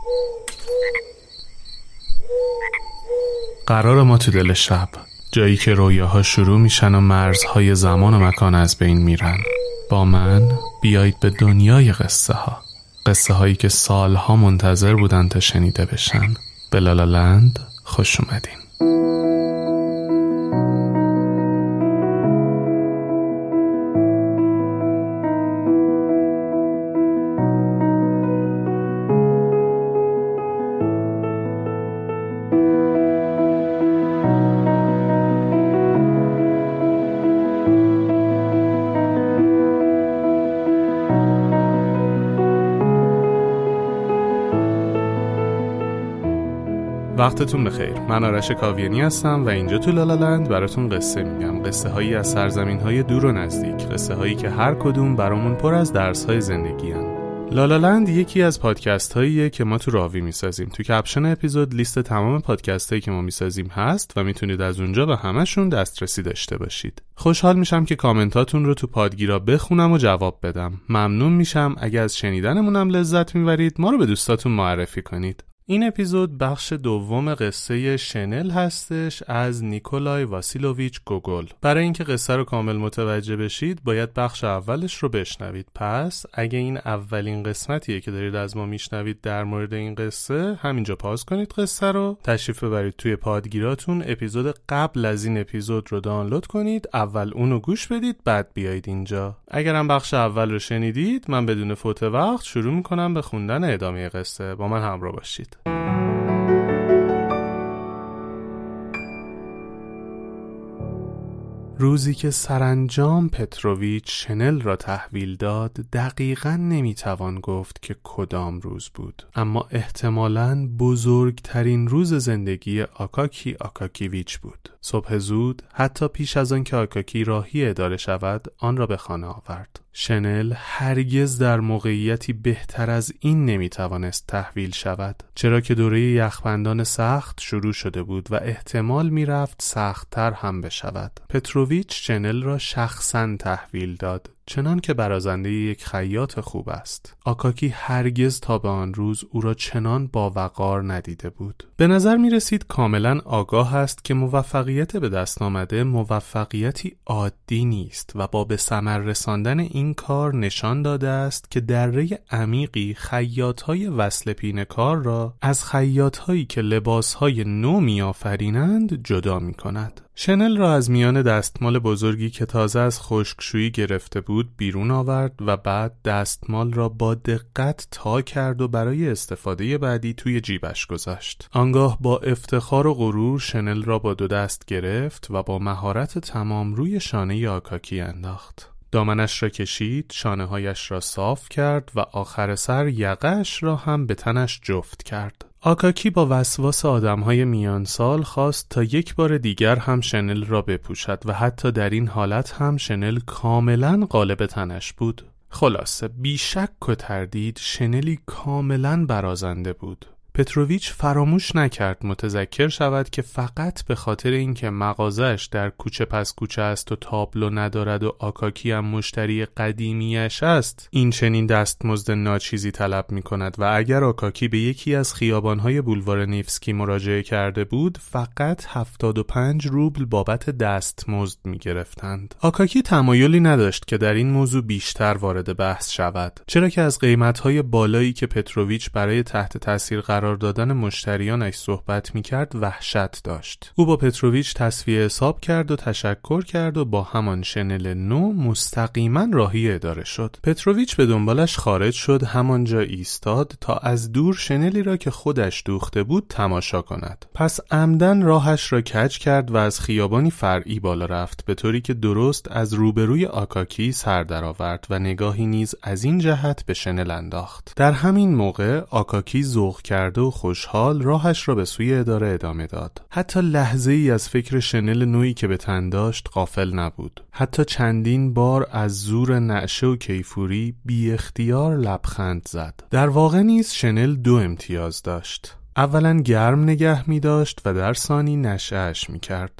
قرار ما تو دل شب، جایی که رویاها شروع میشن و مرزهای زمان و مکان از بین میرن. با من بیایید به دنیای قصه ها، قصه هایی که سالها منتظر بودن تا شنیده بشن. به لالالند خوش اومدین. وقتتون بخیر. من آرش کاویانی هستم و اینجا تو لالالند براتون قصه میگم. قصه هایی از سرزمین های دور و نزدیک، قصه هایی که هر کدوم برامون پر از درس های زندگی هن. لالالند یکی از پادکست هاییه که ما تو راوی میسازیم. تو کپشن اپیزود لیست تمام پادکست هایی که ما میسازیم هست و میتونید از اونجا به همشون دسترسی داشته باشید. خوشحال میشم که کامنتاتون رو تو پادگیرا بخونم و جواب بدم. ممنون میشم اگه از شنیدنمونم لذت میبرید ما رو به دوستاتون معرفی کنید. این اپیزود بخش دوم قصه شنل هستش از نیکولای واسیلوویچ گوگل. برای اینکه قصه رو کامل متوجه بشید باید بخش اولش رو بشنوید. پس اگه این اولین قسمتیه که دارید از ما میشنوید در مورد این قصه، همینجا پاز کنید قصه رو، تشریف ببرید توی پادگیراتون، اپیزود قبل از این اپیزود رو دانلود کنید، اول اونو گوش بدید، بعد بیایید اینجا. اگرم بخش اول رو شنیدید، من بدون فوت وقت شروع میکنم به خوندن ادامه قصه. با من همراه باشید. روزی که سرانجام پتروویچ شنل را تحویل داد، دقیقاً نمیتوان گفت که کدام روز بود، اما احتمالاً بزرگترین روز زندگی آکاکی آکاکیویچ بود. صبح زود، حتی پیش از آن که آکاکی راهی اداره شود، آن را به خانه آورد. شنل هرگز در موقعیتی بهتر از این نمیتوانست تحویل شود، چرا که دوره یخبندان سخت شروع شده بود و احتمال میرفت سخت‌تر هم بشود. پتروویچ شنل را شخصاً تحویل داد، چنان که برازنده یک خیاط خوب است. آکاکی هرگز تا به آن روز او را چنان با وقار ندیده بود. به نظر می رسید کاملا آگاه است که موفقیت به دست آمده موفقیتی عادی نیست و با به ثمر رساندن این کار نشان داده است که دره عمیقی خیاط‌های وصل پینه کار را از خیاط‌هایی که لباس‌های نو می‌آفرینند جدا می‌کند. شنل را از میان دستمال بزرگی که تازه از خشکشویی گرفته بود بیرون آورد و بعد دستمال را با دقت تا کرد و برای استفاده بعدی توی جیبش گذاشت. آنگاه با افتخار و غرور شنل را با دو دست گرفت و با مهارت تمام روی شانه آکاکی انداخت. دامنش را کشید، شانه‌هایش را صاف کرد و آخر سر یقه‌اش را هم به تنش جفت کرد. آکاکی با وسواس آدم‌های میان سال خواست تا یک بار دیگر هم شنل را بپوشد و حتی در این حالت هم شنل کاملاً غالب تنش بود. خلاصه بی شک و تردید شنلی کاملاً برازنده بود. پتروویچ فراموش نکرد متذکر شود که فقط به خاطر اینکه مغازه‌اش در کوچه پس کوچه است و تابلو ندارد و آکاکی هم مشتری قدیمیش است، این چنین دستمزد ناچیزی طلب می‌کند و اگر آکاکی به یکی از خیابان‌های بولوار نیفسکی مراجعه کرده بود، فقط 75 روبل بابت دستمزد می‌گرفتند. آکاکی تمایلی نداشت که در این موضوع بیشتر وارد بحث شود، چرا که از قیمت‌های بالایی که پتروویچ برای تحت تاثیر قرار دادن مشتریانش صحبت می‌کرد وحشت داشت. او با پتروویچ تسویه حساب کرد و تشکر کرد و با همان شنل نو مستقیما راهی اداره شد. پتروویچ به دنبالش خارج شد، همانجا ایستاد تا از دور شنلی را که خودش دوخته بود تماشا کند. پس عمدن راهش را کج کرد و از خیابانی فرعی بالا رفت، به طوری که درست از روبروی آکاکی سر درآورد و نگاهی نیز از این جهت به شنل انداخت. در همین موقع آکاکی ذوق کرد و خوشحال راهش را به سوی اداره ادامه داد. حتی لحظه ای از فکر شنل نوعی که به تن داشت غافل نبود. حتی چندین بار از زور نعشه و کیفوری بی اختیار لبخند زد. در واقع نیز شنل دو امتیاز داشت. اولا گرم نگه می داشت و در ثانی نشأه‌اش می کرد.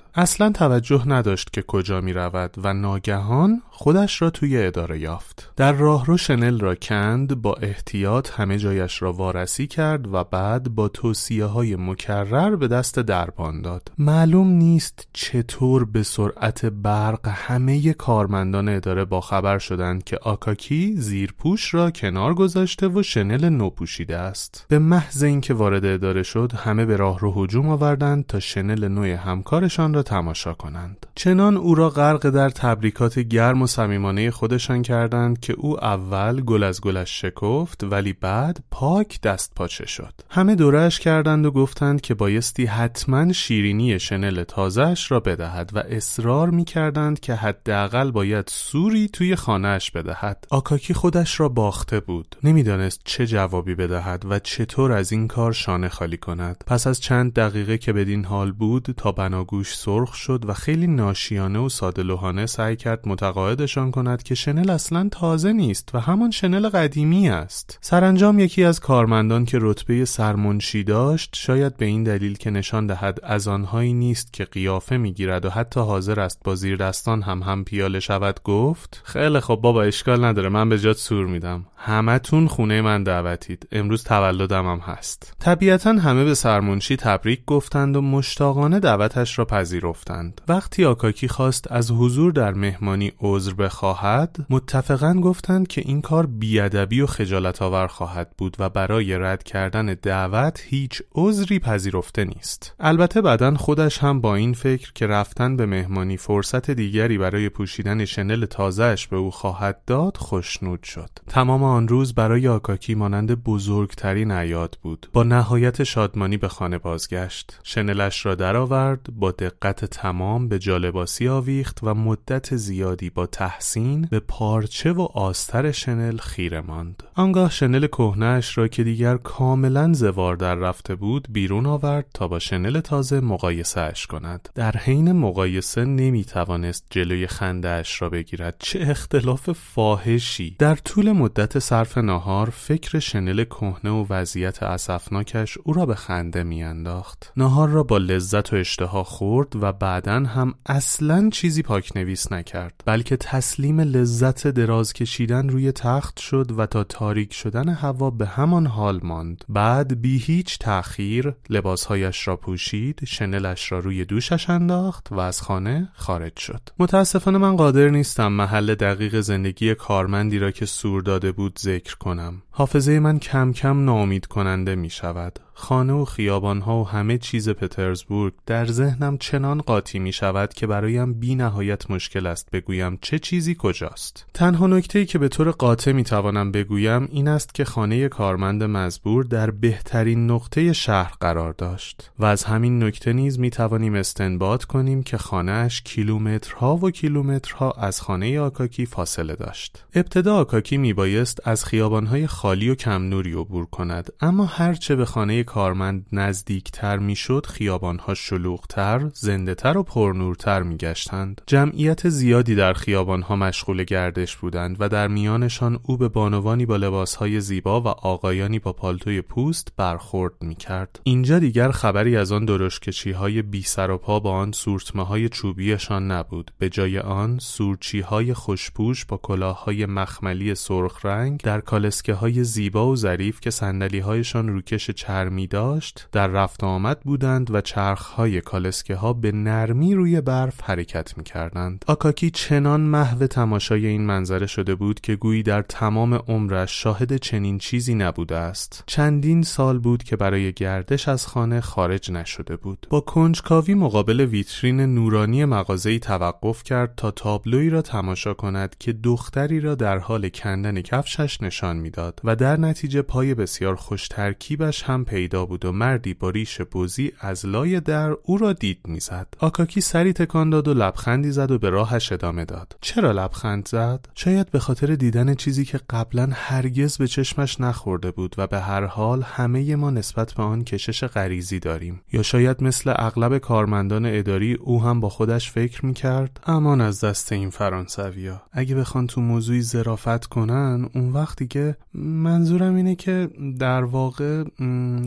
اصلا توجه نداشت که کجا می رود و ناگهان خودش را توی اداره یافت. در راهرو شنل را کند، با احتیاط همه جایش را وارسی کرد و بعد با توصیه‌های مکرر به دست دربان داد. معلوم نیست چطور به سرعت برق همه کارمندان اداره باخبر شدند که آکاکی زیرپوش را کنار گذاشته و شنل نو پوشیده است. به محض اینکه وارد اداره شد، همه به راهرو هجوم آوردند تا شنل نو همکارشان را تماشا کنند. چنان او را غرق در تبریکات گرم و صمیمانه خودشان کردند که او اول گل از گلش شکفت ولی بعد پاک دست پاچه شد. همه دوره‌اش کردند و گفتند که بایستی حتما شیرینی شنل تازه‌اش را بدهد و اصرار می‌کردند که حداقل باید سوری توی خانه‌اش بدهد. آکاکی خودش را باخته بود. نمی‌دانست چه جوابی بدهد و چطور از این کار شانه خالی کند. پس از چند دقیقه که بدین حال بود تا بناگوش سرخ شد و خیلی ناشیانه و ساده‌لوحانه سعی کرد متقاعدشان کند که شنل اصلاً تازه نیست و همان شنل قدیمی است. سرانجام یکی از کارمندان که رتبه سرمنشی داشت، شاید به این دلیل که نشان دهد از آنهایی نیست که قیافه میگیرد و حتی حاضر است با زیر دستان هم پیاله شود، گفت خیلی خب بابا، اشکال نداره، من به جات سور میدم. همتون خونه من دعوتید. امروز تولدم هم هست. طبیعتاً همه به سرمنشی تبریک گفتند و مشتاقانه دعوتش را پذیرفتند. وقتی آکاکی خواست از حضور در مهمانی عذر بخواهد، متفقاً گفتند که این کار بیادبی و خجالت آور خواهد بود و برای رد کردن دعوت هیچ عذری پذیرفته نیست. البته بعداً خودش هم با این فکر که رفتن به مهمانی فرصت دیگری برای پوشیدن شنل تازه‌اش به او خواهد داد، خوشنود شد. تمام آن روز برای آکاکی مانند بزرگترین اعیاد بود. با نهایت شادمانی به خانه بازگشت. شنلش را درآورد، با دقت تمام به جالباسی آویخت و مدت زیادی با تحسین به پارچه و آستر شنل خیره ماند. آنگاه شنل کهنه‌اش را که دیگر کاملا زوار در رفته بود بیرون آورد تا با شنل تازه مقایسه اش کند. در حین مقایسه نمیتوانست جلوی خنده اش را بگیرد. چه اختلاف فاحشی! در طول مدت صرف ناهار فکر شنل کهنه و وضعیت اسفناکش او را به خنده میانداخت. ناهار را با لذت و اشتها خورد و بعداً هم اصلاً چیزی پاکنویس نکرد، بلکه تسلیم لذت دراز کشیدن روی تخت شد و تا تاریک شدن هوا به همان حال ماند. بعد بی هیچ تأخیر لباسهایش را پوشید، شنلش را روی دوشش انداخت و از خانه خارج شد. متاسفانه من قادر نیستم محل دقیق زندگی کارمندی را که سور داده بود ذکر کنم. حافظه من کم کم ناامید کننده می شود. خانه و خیابانها و همه چیز پترزبورگ در ذهنم چنان قاطی می شود که برایم بی نهایت مشکل است بگویم چه چیزی کجاست. تنها نکته‌ای که به طور قاطع می توانم بگویم این است که خانه کارمند مزبور در بهترین نقطه شهر قرار داشت و از همین نکته نیز می توانیم استنباط کنیم که خانه‌اش کیلومترها و کیلومترها از خانه آکاکی فاصله داشت. ابتدا آکاکی می بایست از خیابانهای خالی و کم نوری عبور کند، اما هرچه به خانه کارمند نزدیکتر میشد خیابانها شلوغتر، زنده‌تر و پرنورتر میگشتند. جمعیت زیادی در خیابانها مشغول گردش بودند و در میانشان او به بانوانی با لباسهای زیبا و آقایانی با پالتوی پوست برخورد میکرد. اینجا دیگر خبری از آن درشکشی‌های بی سر و پا با آن سورتمه‌های چوبیشان نبود. به جای آن سورچی‌های خوشپوش با کلاه‌های مخملی سرخ رنگ در کالسکه‌های زیبا و ظریف که صندلی‌هایشان روکش چرمی داشت در رفت آمد بودند و چرخهای کالسکه ها به نرمی روی برف حرکت می کردند. آکاکی چنان محو تماشای این منظره شده بود که گویی در تمام عمرش شاهد چنین چیزی نبوده است. چندین سال بود که برای گردش از خانه خارج نشده بود. با کنجکاوی مقابل ویترین نورانی مغازه‌ای توقف کرد تا تابلویی را تماشا کند که دختری را در حال کندن کفشش نشان میداد و در نتیجه پای بسیار خوش ترکیبش هم پیدا بود و مردی با ریش بزی از لای در او را دید میزد. آکاکی سری تکان داد و لبخندی زد و به راهش ادامه داد. چرا لبخند زد؟ شاید به خاطر دیدن چیزی که قبلا هرگز به چشمش نخورده بود و به هر حال همه ما نسبت به آن کشش غریزی داریم. یا شاید مثل اغلب کارمندان اداری او هم با خودش فکر میکرد امان از دست این فرانسویا. اگه بخوان تو موضوعی ظرافت کنن اون وقتی که منظورم اینه که در واقع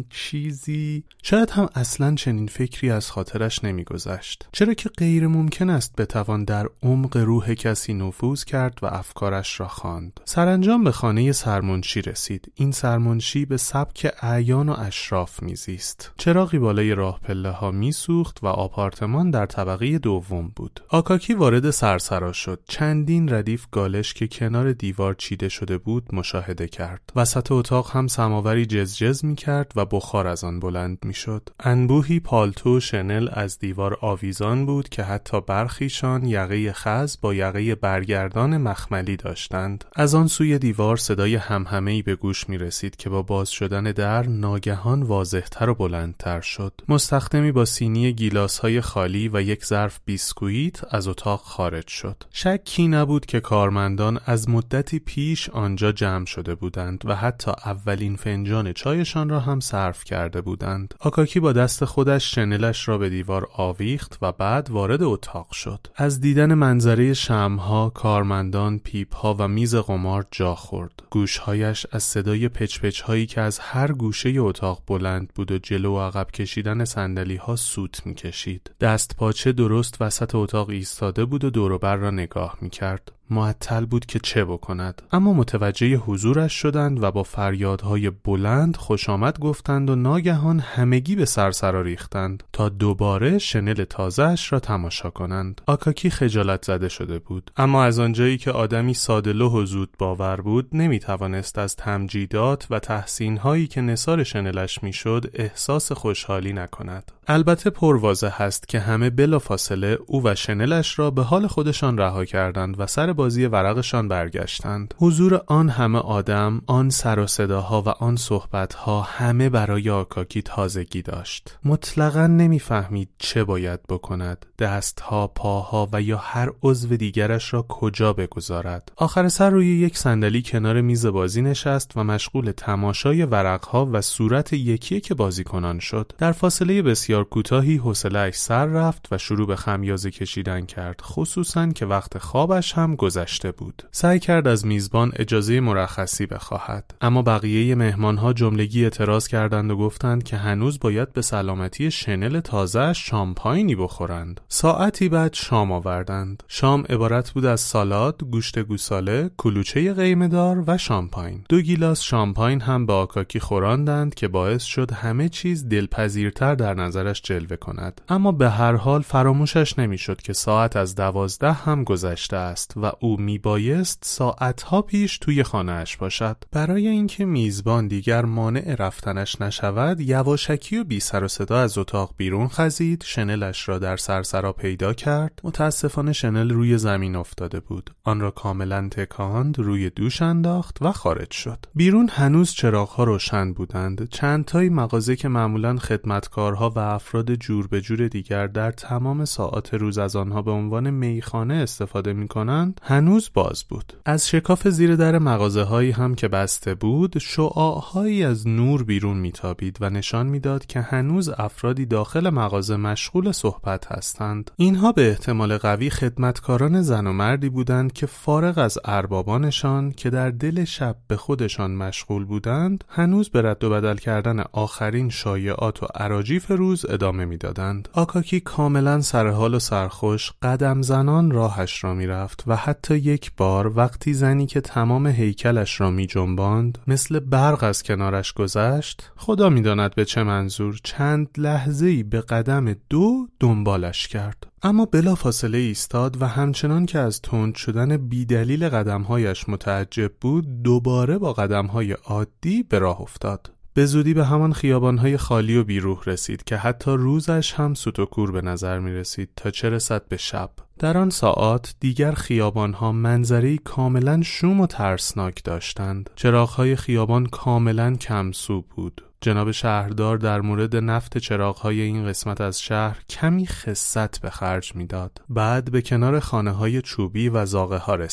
چیزی، شاید هم اصلاً چنین فکری از خاطرش نمیگذشت، چرا که غیر ممکن است بتوان در عمق روح کسی نفوذ کرد و افکارش را خواند. سرانجام به خانه سرمنشی رسید. این سرمنشی به سبک اعیان و اشراف میزیست. چراغی بالای راه پله ها میسوخت و آپارتمان در طبقه دوم بود. آکاکی وارد سرسرا شد. چندین ردیف گالش که کنار دیوار چیده شده بود مشاهده کرد. وسط اتاق هم سماوری جزجز میکرد و بخار از آن بلند میشد. انبوهی پالتو شنل از دیوار آویزان بود که حتی برخیشان یقه خز با یقه برگردان مخملی داشتند. از آن سوی دیوار صدای همهمه‌ای به گوش می رسید که با باز شدن در ناگهان واضح‌تر و بلندتر شد. مستخدمی با سینی گیلاس‌های خالی و یک ظرف بیسکویت از اتاق خارج شد. شکی نبود که کارمندان از مدتی پیش آنجا جمع شده بودند و حتی اولین فنجان چایشان را هم صرف کرده بودند. آکاکی با دست خودش شنلش را به دیوار آویخت و بعد وارد اتاق شد. از دیدن منظره شمع‌ها، کارمندان، پیپ‌ها و میز قمار جا خورد. گوشهایش از صدای پچ‌پچ‌هایی که از هر گوشه اتاق بلند بود و جلو و عقب کشیدن صندلی‌ها سوت می‌کشید. دست پاچه درست وسط اتاق ایستاده بود و دور و بر را نگاه می‌کرد. معطل بود که چه بکند، اما متوجه حضورش شدند و با فریادهای بلند خوش آمد گفتند و ناگهان همگی به سرسرا ریختند تا دوباره شنل تازه‌اش را تماشا کنند. آکاکی خجالت زده شده بود، اما از آنجایی که آدمی ساده‌لوح و زود باور بود نمیتوانست از تمجیدات و تحسین‌هایی که نثار شنلش میشد احساس خوشحالی نکند. البته پرواضح است که همه بلافاصله او و شنلش را به حال خودشان رها کردند و سر بازی ورقشان برگشتند. حضور آن همه آدم، آن سر و صداها و آن صحبتها همه برای آکاکی تازگی داشت. مطلقاً نمیفهمید چه باید بکند. دستها، پاها و یا هر عضو دیگرش را کجا بگذارد. آخر سر روی یک صندلی کنار میز بازی نشست و مشغول تماشای ورقها و صورت یکی که بازیکنان شد. در فاصله بسیار کوتاهی حوصله‌اش سر رفت و شروع به خمیازه کشیدن کرد، خصوصاً که وقت خوابش هم گذشته بود. سعی کرد از میزبان اجازه مرخصی بخواهد، اما بقیه مهمانها جملگی اعتراض کردند و گفتند که هنوز باید به سلامتی شنل تازه شامپاینی بخورند. ساعتی بعد شام آوردند. شام عبارت بود از سالاد، گوشت گوساله، کلوچه قیمه‌دار و شامپاین. 2 گیلاس شامپاین هم به آکاکی خوراندند که باعث شد همه چیز دلپذیرتر در نظرش جلوه کند. اما به هر حال فراموشش نمیشد که ساعت از 12 هم گذشته است و او میبایست ساعتها پیش توی خانه‌اش باشد. برای اینکه میزبان دیگر مانع رفتنش نشود، یواشکی و بی سر و صدا از اتاق بیرون خزید، شنلش را در سرسرا پیدا کرد. متاسفانه شنل روی زمین افتاده بود. آن را کاملا تکاند، روی دوش انداخت و خارج شد. بیرون هنوز چراغ‌ها روشن بودند. چند تای مغازه که معمولاً خدمتکارها و افراد جور به جور دیگر در تمام ساعات روز از آنها به عنوان میخانه استفاده می‌کنند، هنوز باز بود. از شکاف زیر در مغازه‌هایی هم که بسته بود، شعاع‌هایی از نور بیرون میتابید و نشان میداد که هنوز افرادی داخل مغازه مشغول صحبت هستند. اینها به احتمال قوی خدمتکاران زن و مردی بودند که فارغ از اربابانشان که در دل شب به خودشان مشغول بودند، هنوز به رد و بدل کردن آخرین شایعات و اراجیف روز ادامه میدادند. آکاکی کاملا سرحال و سرخوش قدم زنان راهش را میرفت و حتی یک بار وقتی زنی که تمام هیکلش را می جنباند مثل برق از کنارش گذشت، خدا می داند به چه منظور، چند لحظه‌ای به قدم 2 دنبالش کرد. اما بلافاصله ایستاد و همچنان که از تند شدن بیدلیل قدمهایش متعجب بود، دوباره با قدمهای عادی به راه افتاد. به زودی به همان خیابانهای خالی و بیروح رسید که حتی روزش هم سوت و کور به نظر می رسید تا چه رسد به شب. در آن ساعات دیگر خیابانها منظری کاملا شوم و ترسناک داشتند. چراغهای خیابان کاملا کمسو بود. جناب شهردار در مورد نفت چراغهای این قسمت از شهر کمی خست به خرج میداد. بعد به کنار خانه‌های چوبی و زاغه‌ها رسید.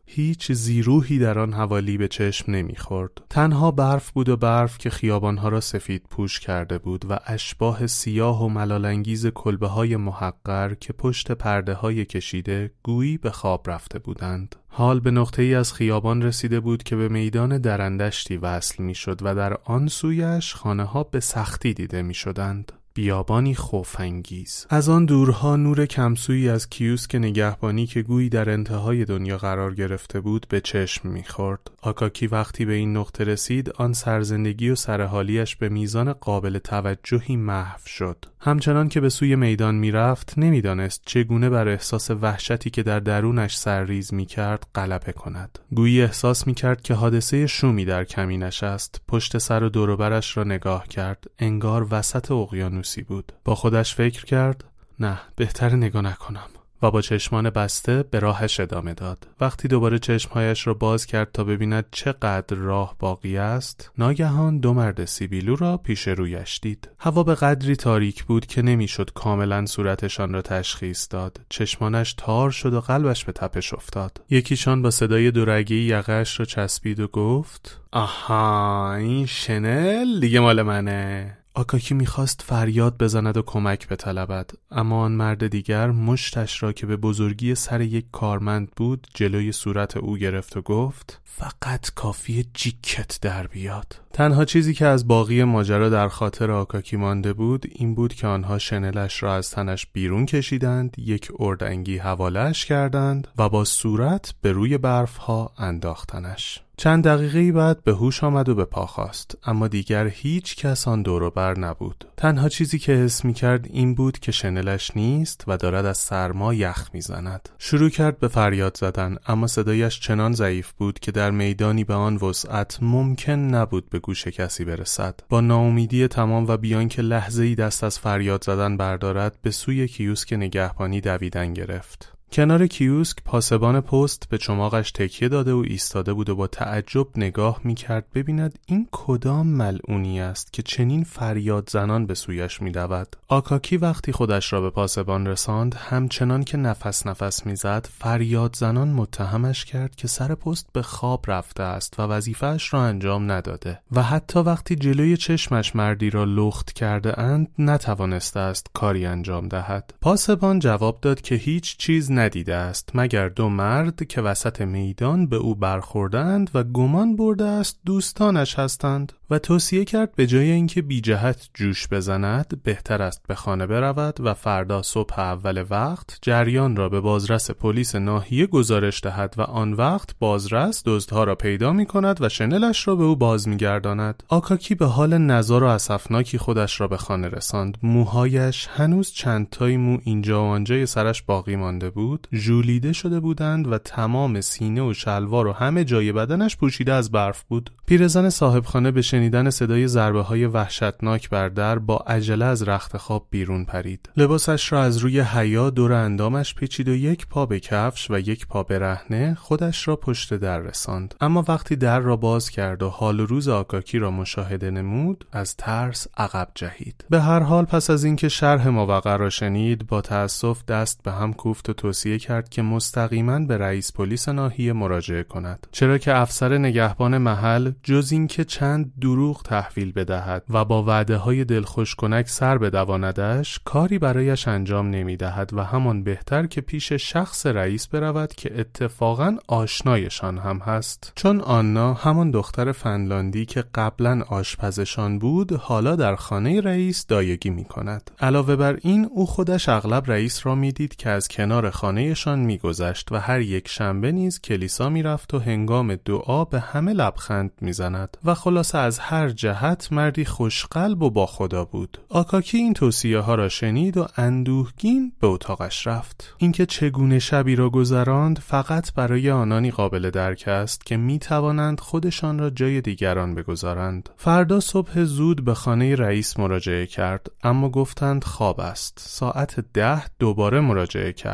هیچ زیروحی در آن حوالی به چشم نمیخورد. تنها برف بود و برف که خیابانها را سفید پوش کرده بود و اشباح سیاه و ملال‌انگیز کلبه‌های محقر که پشت پرده‌های کشیده گویی به خواب رفته بودند. حال به نقطه‌ای از خیابان رسیده بود که به میدان درندشتی وصل می‌شد و در آن سویش خانه‌ها به سختی دیده می‌شدند. بیابانی خوف‌انگیز. از آن دورها نور کمسویی از کیوسک نگهبانی که گویی در انتهای دنیا قرار گرفته بود به چشم می‌خورد. آکاکی وقتی به این نقطه رسید، آن سرزندگی و سرحالیش به میزان قابل توجهی محو شد. همچنان که به سوی میدان می‌رفت، نمی‌دانست چگونه بر احساس وحشتی که در درونش سرریز می‌کرد غلبه کند. گویی احساس می‌کرد که حادثه شومی در کمینش است. پشت سر و دور و برش را نگاه کرد، انگار وسط اقیانوس بود. با خودش فکر کرد نه، بهتر نگاه نکنم و با چشمان بسته به راهش ادامه داد. وقتی دوباره چشمهایش را باز کرد تا ببیند چقدر راه باقی است، ناگهان دو مرد سیبیلو را پیش رویش دید. هوا به قدری تاریک بود که نمیشد کاملا صورتشان را تشخیص داد. چشمانش تار شد و قلبش به تپش افتاد. یکیشان با صدای دورگه‌ای یقه‌اش را چسبید و گفت آها، این شنل دیگه مال منه. آکاکی میخواست فریاد بزند و کمک بطلبد، اما آن مرد دیگر مشتش را که به بزرگی سر یک کارمند بود جلوی صورت او گرفت و گفت فقط کافیه جیکت در بیاد. تنها چیزی که از باقی ماجرا در خاطر آکاکی مانده بود این بود که آنها شنلش را از تنش بیرون کشیدند، یک اردنگی حواله‌اش کردند و با صورت به روی برفها انداختنش. چند دقیقه‌ای بعد به هوش آمد و به پا خاست، اما دیگر هیچ کس آن دور و بر نبود. تنها چیزی که حس می‌کرد این بود که شنلش نیست و دارد از سرما یخ می‌زند. شروع کرد به فریاد زدن، اما صدایش چنان ضعیف بود که در میدانی به آن وسعت ممکن نبود به گوش کسی برسد. با ناامیدی تمام و بیان که لحظه‌ای دست از فریاد زدن بردارد، به سوی کیوسک نگهبانی دویدن گرفت. کنار کیوسک پاسبان پست به چماقش تکیه داده و ایستاده بود و با تعجب نگاه می‌کرد ببیند این کدام ملعونی است که چنین فریاد زنان به سویش می‌دود. آکاکی وقتی خودش را به پاسبان رساند، همچنان که نفس نفس می‌زد، فریاد زنان متهمش کرد که سر پست به خواب رفته است و وظیفه‌اش را انجام نداده و حتی وقتی جلوی چشمش مردی را لخت کرده اند نتوانسته است کاری انجام دهد. پاسبان جواب داد که هیچ چیز ندیده است مگر دو مرد که وسط میدان به او برخوردند و گمان برده است دوستانش هستند و توصیه کرد به جای اینکه بی جهت جوش بزند بهتر است به خانه برود و فردا صبح اول وقت جریان را به بازرس پلیس ناحیه گزارش دهد و آن وقت بازرس دزدها را پیدا می کند و شنلش را به او باز می گرداند. آکاکی به حال نزار و اسفناکی خودش را به خانه رساند. موهایش هنوز چند تای مو اینجا و آنجای سرش باقی مانده بود، ژولیده شده بودند و تمام سینه و شلوار و همه جای بدنش پوشیده از برف بود. پیرزن صاحبخانه به شنیدن صدای ضربه‌های وحشتناک بر در با عجله از رخت خواب بیرون پرید. لباسش را از روی حیا دور اندامش پیچید و یک پا به کفش و یک پا به رهنه خودش را پشت در رساند. اما وقتی در را باز کرد و حال و روز آکاکی را مشاهده نمود، از ترس عقب جهید. به هر حال پس از اینکه شرح ماوقع را شنید، با تأسف دست به هم کوفت و توصیه کرد که مستقیما به رئیس پلیس ناحیه مراجعه کند، چرا که افسر نگهبان محل جز اینکه چند دروغ تحویل بدهد و با وعده‌های دلخوش کنک سر بدواندش، کاری برایش انجام نمی‌دهد و همان بهتر که پیش شخص رئیس برود که اتفاقاً آشنایشان هم هست، چون آنا همان دختر فنلاندی که قبلاً آشپزشان بود حالا در خانه رئیس دایگی می‌کند. علاوه بر این او خودش اغلب رئیس را می‌دید که از کنار خانه‌شان می‌گذشت و هر یک شنبه نیز کلیسا می‌رفت و هنگام دعا به همه لبخند می‌زند و خلاصه از هر جهت مردی خوشقلب و با خدا بود. آکاکی این توصیه ها را شنید و اندوهگین به اتاقش رفت. اینکه چگونه شبی را گذراند فقط برای آنانی قابل درک است که می‌توانند خودشان را جای دیگران بگذارند. فردا صبح زود به خانه رئیس مراجعه کرد، اما گفتند خواب است. ساعت 10 دوباره مراجعه کرد، اما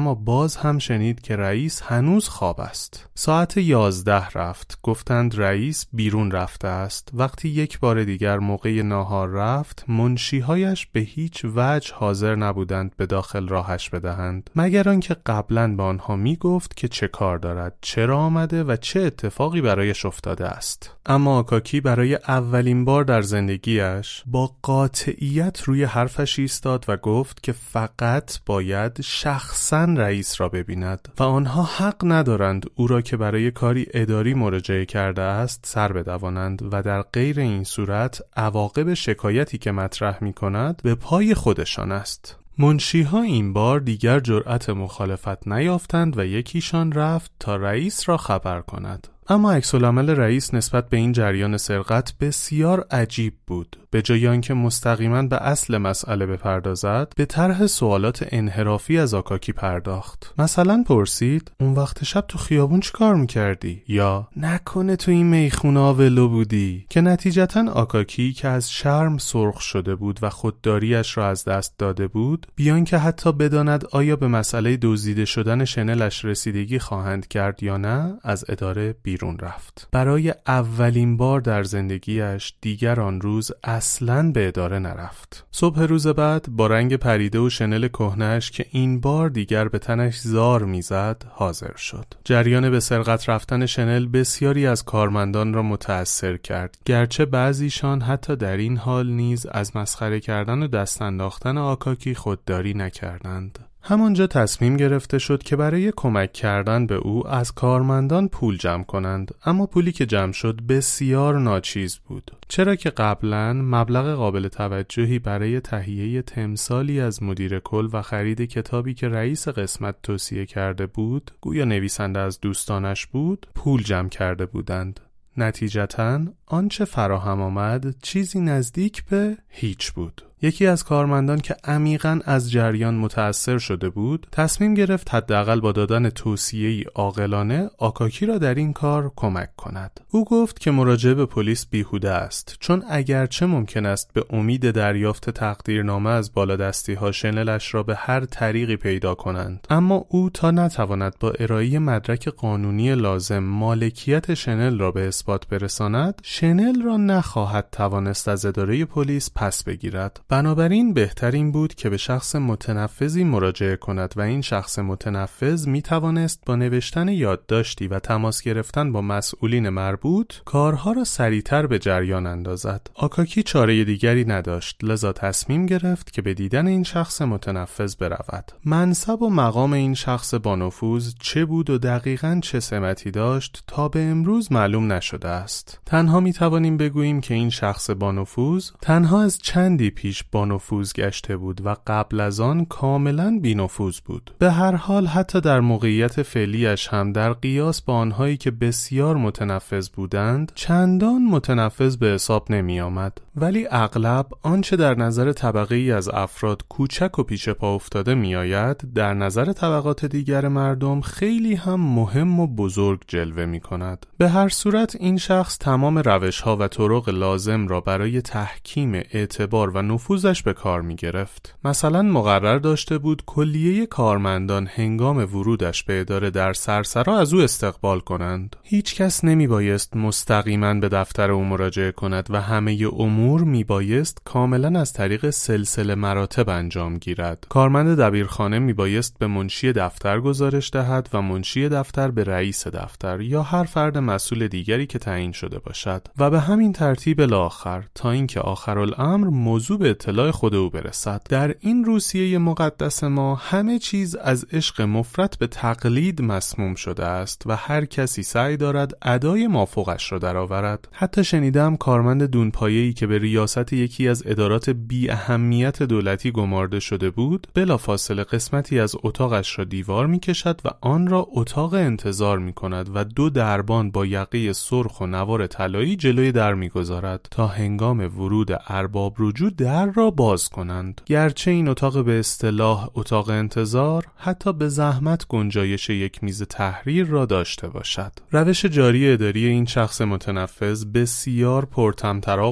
اما باز هم شنید که رئیس هنوز خواب است. ساعت 11 رفت. گفتند رئیس بیرون رفته است. وقتی یک بار دیگر موقع ناهار رفت، منشی‌هایش به هیچ وجه حاضر نبودند به داخل راهش بدهند، مگر آنکه قبلاً به آنها میگفت که چه کار دارد، چرا آمده و چه اتفاقی برایش افتاده است. اما آکاکی برای اولین بار در زندگیش با قاطعیت روی حرفش ایستاد و گفت که فقط باید شخصاً رئیس را ببیند و آنها حق ندارند او را که برای کاری اداری مراجعه کرده است سر بدوانند و در غیر این صورت عواقب شکایتی که مطرح می کند به پای خودشان است. منشی‌ها این بار دیگر جرأت مخالفت نیافتند و یکیشان رفت تا رئیس را خبر کند. اما عکس‌العمل رئیس نسبت به این جریان سرقت بسیار عجیب بود. به جای آنکه مستقیما به اصل مسئله بپردازد، به طرح سوالات انحرافی از آکاکی پرداخت. مثلا پرسید اون وقت شب تو خیابون چی کار میکردی؟ یا نکنه تو این میخونه ولو بودی؟ که نتیجتاً آکاکی که از شرم سرخ شده بود و خودداریش را از دست داده بود، بیان که حتی بداند آیا به مسئله دزدیده شدن شنلش رسیدگی خواهند کرد یا نه، از اداره بیرون رفت. برای اولین بار در زندگیش دیگر آن روز اصلاً به اداره نرفت. صبح روز بعد با رنگ پریده و شنل کهنه‌اش که این بار دیگر به تنش زار میزد حاضر شد. جریان به سرقت رفتن شنل بسیاری از کارمندان را متأثر کرد، گرچه بعضیشان حتی در این حال نیز از مسخره کردن و دست انداختن آکاکی خودداری نکردند. همانجا تصمیم گرفته شد که برای کمک کردن به او از کارمندان پول جمع کنند، اما پولی که جمع شد بسیار ناچیز بود، چرا که قبلاً مبلغ قابل توجهی برای تهیه تمثالی از مدیر کل و خرید کتابی که رئیس قسمت توصیه کرده بود، گویا نویسنده از دوستانش بود، پول جمع کرده بودند. نتیجتاً آنچه فراهم آمد چیزی نزدیک به هیچ بود. یکی از کارمندان که عمیقاً از جریان متأثر شده بود، تصمیم گرفت حداقل با دادن توصیه‌ای عاقلانه آکاکی را در این کار کمک کند. او گفت که مراجعه به پلیس بیهوده است، چون اگرچه ممکن است به امید دریافت تقدیرنامه از بالادستی‌ها شنلش را به هر طریقی پیدا کنند، اما او تا نتواند با ارائه مدرک قانونی لازم مالکیت شنل را به اثبات برساند، شنل را نخواهد توانست از اداره پلیس پس بگیرد. بنابراین بهترین بود که به شخص متنفذی مراجعه کند و این شخص متنفذ می توانست با نوشتن یادداشتی و تماس گرفتن با مسئولین مربوط کارها را سریعتر به جریان اندازد. آکاکی چاره دیگری نداشت، لذا تصمیم گرفت که به دیدن این شخص متنفذ برود. منصب و مقام این شخص با نفوذ چه بود و دقیقاً چه سمتی داشت تا به امروز معلوم نشده است. تنها می توانیم بگوییم که این شخص با نفوذ تنها از چندی پیش با نفوذ گشته بود و قبل از آن کاملا بی نفوذ بود. به هر حال حتی در موقعیت فعلیش هم در قیاس با آنهایی که بسیار متنفذ بودند چندان متنفذ به حساب نمی آمد، ولی اغلب آنچه در نظر طبقه ای از افراد کوچک و پیش پا افتاده می آید در نظر طبقات دیگر مردم خیلی هم مهم و بزرگ جلوه می کند. به هر صورت این شخص تمام روش ها و طرق لازم را برای تحکیم اعتبار و نفوذش به کار می گرفت. مثلا مقرر داشته بود کلیه کارمندان هنگام ورودش به اداره در سرسرا از او استقبال کنند. هیچ کس نمی بایست مستقیما به دفتر او مراجعه کند و همه امور می بایست کاملا از طریق سلسله مراتب انجام گیرد. کارمند دبیرخانه می بایست به منشی دفتر گزارش دهد و منشی دفتر به رئیس دفتر یا هر فرد مسئول دیگری که تعیین شده باشد و به همین ترتیب الی آخر، تا اینکه آخرالامر موضوع به اطلاع خود او برسد. در این روسیه مقدس ما همه چیز از عشق مفرط به تقلید مسموم شده است و هر کسی سعی دارد ادای مافوقش را درآورد. حتی شنیدم کارمند دونپایه‌ای که به ریاست یکی از ادارات بی اهمیت دولتی گمارده شده بود، بلافاصله قسمتی از اتاقش را دیوار می‌کشد و آن را اتاق انتظار می‌کند و 2 دربان با یقه سرخ و نوار طلایی جلوی در می‌گذارد تا هنگام ورود ارباب رجوع در را باز کنند. گرچه این اتاق به اصطلاح اتاق انتظار حتی به زحمت گنجایش یک میز تحریر را داشته باشد. روش جاری اداری این شخص متنفذ بسیار پرطمطراق و با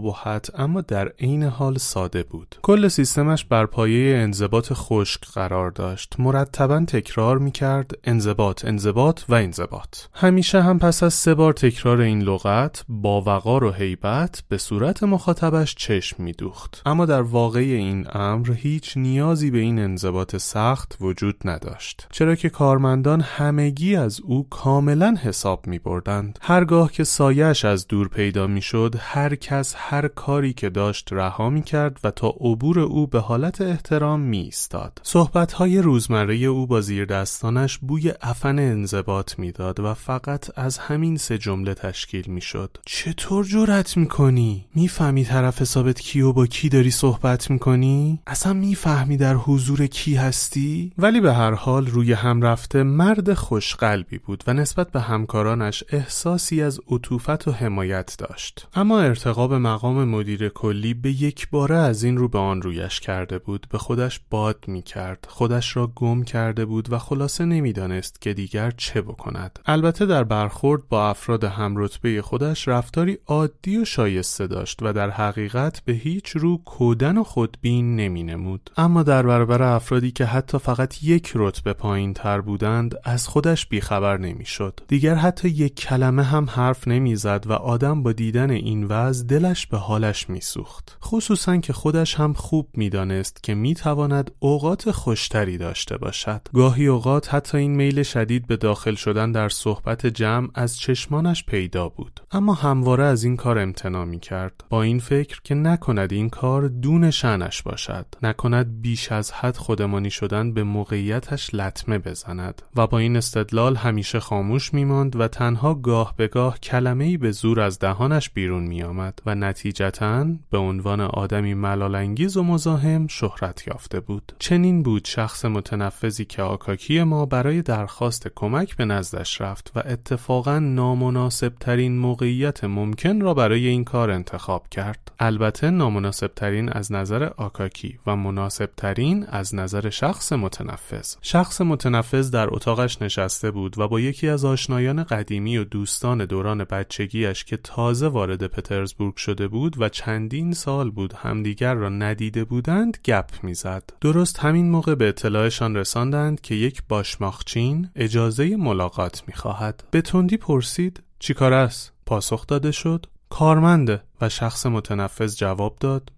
ابهت اما در عین حال ساده بود. کل سیستمش بر پایه انضباط خشک قرار داشت. مرتباً تکرار می‌کرد انضباط، انضباط و انضباط. همیشه هم پس از 3 بار تکرار این لغت با وقار و هیبت به صورت مخاطبش چشم می‌دوخت. اما در واقع این امر هیچ نیازی به این انضباط سخت وجود نداشت، چرا که کارمندان همگی از او کاملاً حساب می‌بردند. هرگاه که سایه‌اش از دور پیدا می‌شد، هر کس هر کاری که داشت رها می‌کرد و تا عبور او به حالت احترام می‌ایستاد. صحبت‌های روزمره او با زیردستانش بوی عفن انضباط می‌داد و فقط از همین 3 جمله تشکیل می‌شد. چطور جرأت می‌کنی؟ می‌فهمی طرف حسابت کی و با کی داری صحبت می‌کنی؟ اصلا می‌فهمی در حضور کی هستی؟ ولی به هر حال روی هم رفته مرد خوشقلبی بود و نسبت به همکارانش احساسی از عطوفت و حمایت داشت. اما ارتقا به مقام مدیر کلی به یک باره از این رو به آن رویش کرده بود. به خودش باد می‌کرد، خودش را گم کرده بود و خلاصه نمی‌دانست که دیگر چه بکند. البته در برخورد با افراد همرتبه خودش رفتاری عادی و شایسته داشت و در حقیقت به هیچ رو کودن و خودبین نمی‌نمود. اما در برابر افرادی که حتی فقط 1 رتبه پایین‌تر بودند از خودش بیخبر نمی‌شد. دیگر حتی 1 کلمه هم حرف نمی‌زد و آدم با دیدن این وضع دلش به حالش می‌سوخت. خصوصاً که خودش هم خوب می‌دانست که می‌تواند اوقات خوشتری داشته باشد. گاهی اوقات حتی این میل شدید به داخل شدن در صحبت جمع از چشمانش پیدا بود. اما همواره از این کار امتناع می‌کرد، با این فکر که نکند این کار دون شأنش باشد، نکند بیش از حد خودمانی شدن به موقعیتش لطمه بزند و با این استدلال همیشه خاموش می‌ماند و تنها گاه به گاه کلمه‌ای به زور از دهانش بیرون می‌آمد و نتیجتاً به عنوان آدمی ملال‌انگیز و مزاحم شهرت یافته بود. چنین بود شخص متنفذی که آکاکی ما برای درخواست کمک به نزدش رفت و اتفاقاً نامناسب ترین موقعیت ممکن را برای این کار انتخاب کرد. البته نامناسب ترین از نظر آکاکی و مناسب ترین از نظر شخص متنفذ. شخص متنفذ در اتاقش نشسته بود و با یکی از آشنایان قدیمی و دوستان دوران بچگیش که تازه وارد پترزبورگ شده بود و چندین سال بود همدیگر را ندیده بودند گپ میزد. درست همین موقع به اطلاعشان رساندند که یک باشماخچین اجازه ملاقات میخواهد. به تندی پرسید چی کار است؟ پاسخ داده شد کارمنده و شخص متنفذ جواب داد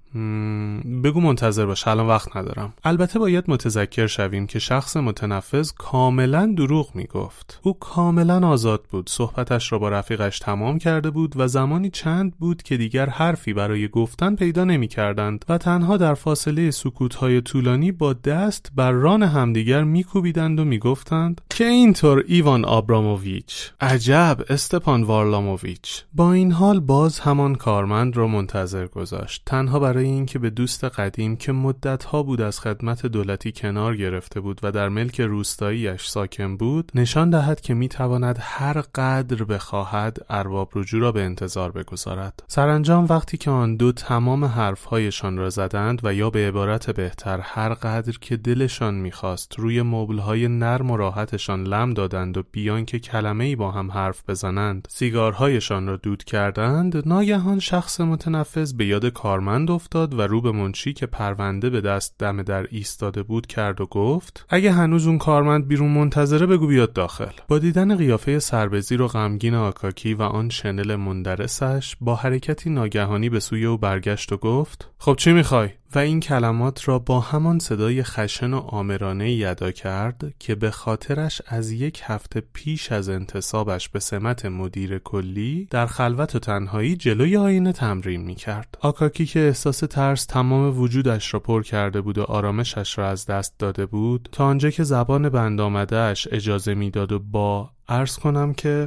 بگو منتظر باش، الان وقت ندارم. البته باید متذکر شویم که شخص متنفذ کاملا دروغ میگفت. او کاملا آزاد بود، صحبتش را با رفیقش تمام کرده بود و زمانی چند بود که دیگر حرفی برای گفتن پیدا نمی کردند و تنها در فاصله سکوت‌های طولانی با دست بر ران همدیگر میکوبیدند و میگفتند که اینطور ایوان آبراموویچ، عجب استپان وارلاموویچ. با این حال باز همان کارمند را منتظر گذاشت، تنها برای اینکه به دوست قدیم که مدت‌ها بود از خدمت دولتی کنار گرفته بود و در ملک روستاییش ساکن بود نشان دهد که میتواند هر قدر بخواهد ارباب رجوع را به انتظار بگذارد. سرانجام وقتی که آن دو تمام حرفهایشان را زدند و یا به عبارت بهتر هر قدر که دلشان میخواست روی مبلهای نرم و راحتشان لم دادند و بیان که کلمه‌ای با هم حرف بزنند سیگارهایشان را دود کردند، ناگهان شخص متنفذ به یاد کارمند افتاد و رو به منشی که پرونده به دست دم در ایستاده بود کرد و گفت اگه هنوز اون کارمند بیرون منتظره بگو بیاد داخل. با دیدن قیافه سربزیر و غمگین آکاکی و آن شنل مندرسش با حرکتی ناگهانی به سوی او برگشت و گفت خب چی میخوای؟ و این کلمات را با همان صدای خشن و آمرانه‌ای ادا کرد که به خاطرش از 1 هفته پیش از انتصابش به سمت مدیر کلی در خلوت و تنهایی جلوی آینه تمرین می‌کرد. آکاکی که احساس ترس تمام وجودش را پر کرده بود و آرامشش را از دست داده بود تا آنجا که زبان بند آمده‌اش اجازه می‌داد و با عرض کنم که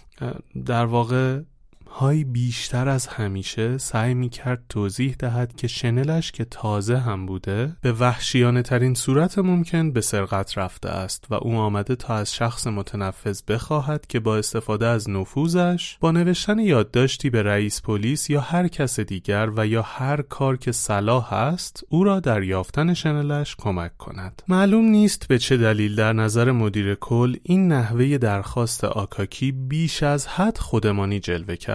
در واقع های بیشتر از همیشه سعی می‌کرد توضیح دهد که شنلش که تازه هم بوده به وحشیانه ترین صورت ممکن به سرقت رفته است و او آمده تا از شخص متنفذ بخواهد که با استفاده از نفوذش با نوشتن یادداشتی به رئیس پلیس یا هر کس دیگر و یا هر کار که صلاح است او را در یافتن شنلش کمک کند. معلوم نیست به چه دلیل در نظر مدیر کل این نحوه درخواست آکاکی بیش از حد خودمانی جلوه کرد.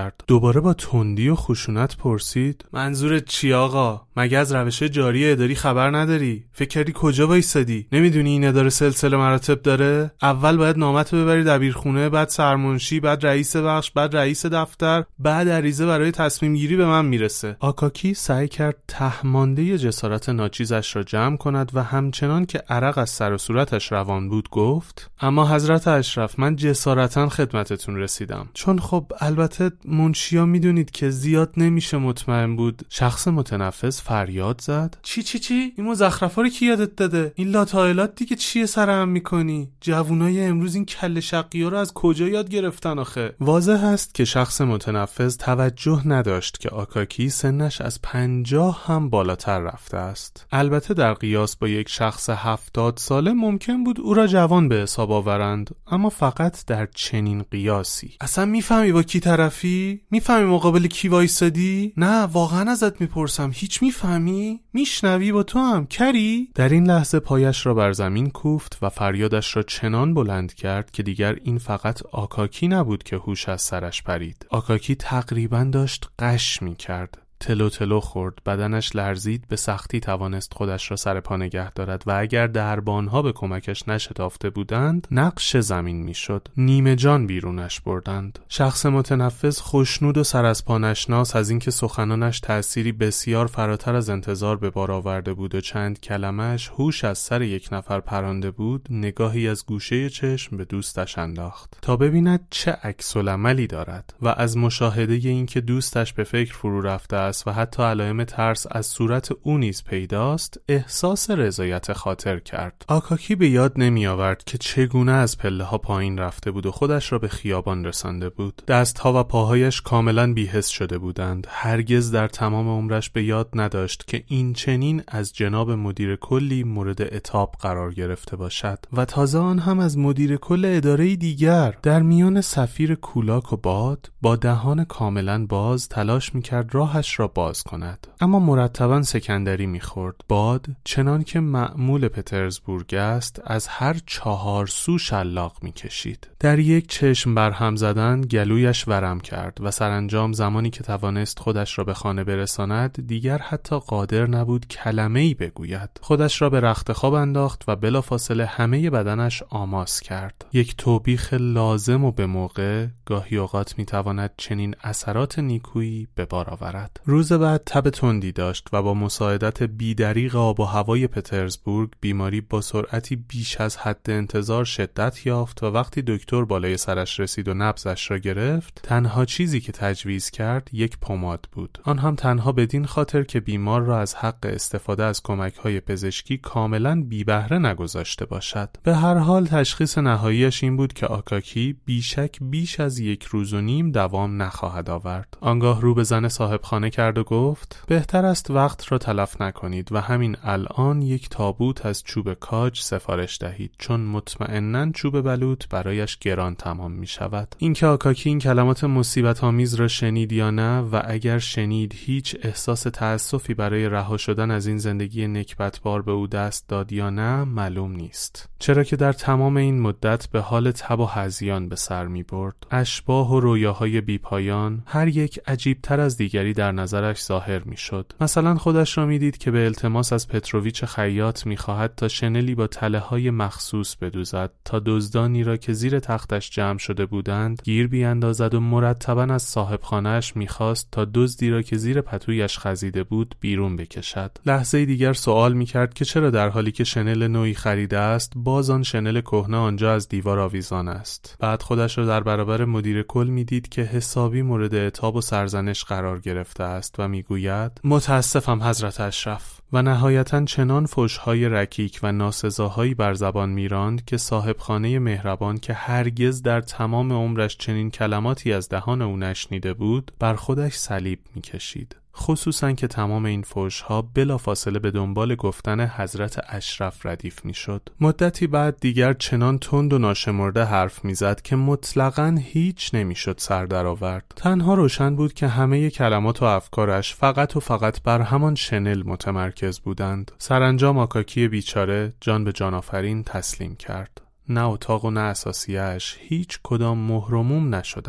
کرد. دوباره با تندی و خشونت پرسید: منظورت چی آقا؟ مگه از روش جاری اداری خبر نداری؟ فکر کردی کجا وایسادی؟ نمیدونی این اداره سلسله مراتب داره؟ اول باید نامه‌تو ببری دبیرخونه، بعد سرمنشی، بعد رئیس بخش، بعد رئیس دفتر، بعد عریضه برای تصمیم گیری به من میرسه. آکاکی سعی کرد تهمانده جسارت ناچیزش را جمع کند و همچنان که عرق از سر و صورتش روان بود گفت: اما حضرت اشرف، من جسارتاً خدمتتون رسیدم، چون خب البته منشیا میدونید که زیاد نمیشه مطمئن بود. شخص متنفذ فریاد زد: چی؟ این مزخرفا رو کی یادت داده؟ این لاتایلات دیگه چیه سرهم میکنی؟ جوونای امروز این کله شقی‌ها رو از کجا یاد گرفتن آخه؟ واضح است که شخص متنفذ توجه نداشت که آکاکی سنش از 50 هم بالاتر رفته است. البته در قیاس با یک شخص 70 ساله ممکن بود او را جوان به حساب آورند، اما فقط در چنین قیاسی. اصلا میفهمی با کی طرفی؟ میفهمی مقابل کی وایسادی؟ نه واقعا ازت میپرسم، هیچ میفهمی؟ میشنوی با تو هم کری؟ در این لحظه پایش را بر زمین کوفت و فریادش را چنان بلند کرد که دیگر این فقط آکاکی نبود که هوش از سرش پرید. آکاکی تقریبا داشت غش میکرد. تلو تلو خورد، بدنش لرزید، به سختی توانست خودش را سر پا نگه دارد و اگر دربانها به کمکش نشتافته بودند نقش زمین میشد. نیمه جان بیرونش بردند. شخص متنفذ خوشنود و سر از پا نشناس از اینکه سخنانش تأثیری بسیار فراتر از انتظار به بار آورده بود و چند کلمه‌اش هوش از سر یک نفر پرانده بود، نگاهی از گوشه چشم به دوستش انداخت تا ببیند چه عکس‌العملی دارد و از مشاهده اینکه دوستش به فکر فرو رفته و حتی علائم ترس از صورت او نیز پیداست احساس رضایت خاطر کرد. آکاکی به یاد نمی آورد که چگونه از پله ها پایین رفته بود و خودش را به خیابان رسانده بود. دستها و پاهایش کاملا بی‌حس شده بودند. هرگز در تمام عمرش به یاد نداشت که این چنین از جناب مدیر کلی مورد عتاب قرار گرفته باشد و تازه آن هم از مدیر کل اداره دیگر. در میان صفیر کولاک و باد با دهان کاملا باز تلاش می‌کرد راهش را باز کند، اما مرتباً سکندری می‌خورد. باد چنان که معمول پترزبورگ است از هر 4 سو شلاق می‌کشید. در یک چشم برهم زدن گلویش ورم کرد و سرانجام زمانی که توانست خودش را به خانه برساند دیگر حتی قادر نبود کلمه‌ای بگوید. خودش را به رخت خواب انداخت و بلافاصله همه بدنش آماس کرد. یک توبیخ لازم و به موقع گاهی اوقات می‌تواند چنین اثرات نیکویی به بار آورد. روز بعد تب تندی داشت و با مساعدت بی‌دریغ آب و هوای پترزبورگ بیماری با سرعتی بیش از حد انتظار شدت یافت و وقتی دکتر بالای سرش رسید و نبضش را گرفت تنها چیزی که تجویز کرد یک پماد بود، آن هم تنها بدین خاطر که بیمار را از حق استفاده از کمک‌های پزشکی کاملاً بی بهره نگذاشته باشد. به هر حال تشخیص نهاییش این بود که آکاکی بیشک بیش از 1 روز و نیم دوام نخواهد آورد. آنگاه رو به زن صاحب خانه کرد و گفت: بهتر است وقت را تلف نکنید و همین الان یک تابوت از چوب کاج سفارش دهید، چون مطمئناً چوب بلوط برایش گران تمام می شود. اینکه آکاکی این کلمات مصیبت آمیز را شنید یا نه و اگر شنید هیچ احساس تأسفی برای رها شدن از این زندگی نکبتبار به او دست داد یا نه معلوم نیست، چرا که در تمام این مدت به حال تب و هذیان به سر می برد. اشباح و رویاهای بیپایان هر یک عجیبتر از دیگری در نظرش ظاهر می شد. مثلا خودش را می دید که به التماس از پتروویچ خیاط می خواهد تا شنلی با تله های مخصوص بدوزد تا دزدانی را که زیر تختش جمع شده بودند گیر بیاندازد و مرتباً از صاحب خانه‌اش می خواست تا دزدی را که زیر پتویش خزیده بود بیرون بکشد. لحظه دیگر سوال می کرد که چرا در حالی که شنل نوعی خریده است باز آن شنل کهنه آنجا از دیوار آویزان است. بعد خودش را در برابر مدیر کل می دید که حسابی مورد عتاب و سرزنش قرار گرفته است و می گوید: متاسفم حضرت اشرف، و نهایتاً چنان فحش‌های رکیک و ناسزاهایی بر زبان می‌راند که صاحب خانه مهربان که هرگز در تمام عمرش چنین کلماتی از دهان او نشنیده بود بر خودش صلیب می‌کشید. خصوصاً که تمام این فحش‌ها بلافاصله به دنبال گفتن حضرت اشرف ردیف می‌شد. مدتی بعد دیگر چنان تند و ناشمرده حرف می‌زد که مطلقاً هیچ نمی‌شد سر درآورد. تنها روشن بود که همه کلمات و افکارش فقط و فقط بر همان شنل متمرکز بودند. سرانجام آکاکی بیچاره جان به جان آفرین تسلیم کرد. نه اتاق و نه اساسیه‌اش هیچ کدام مهر و موم نشدند.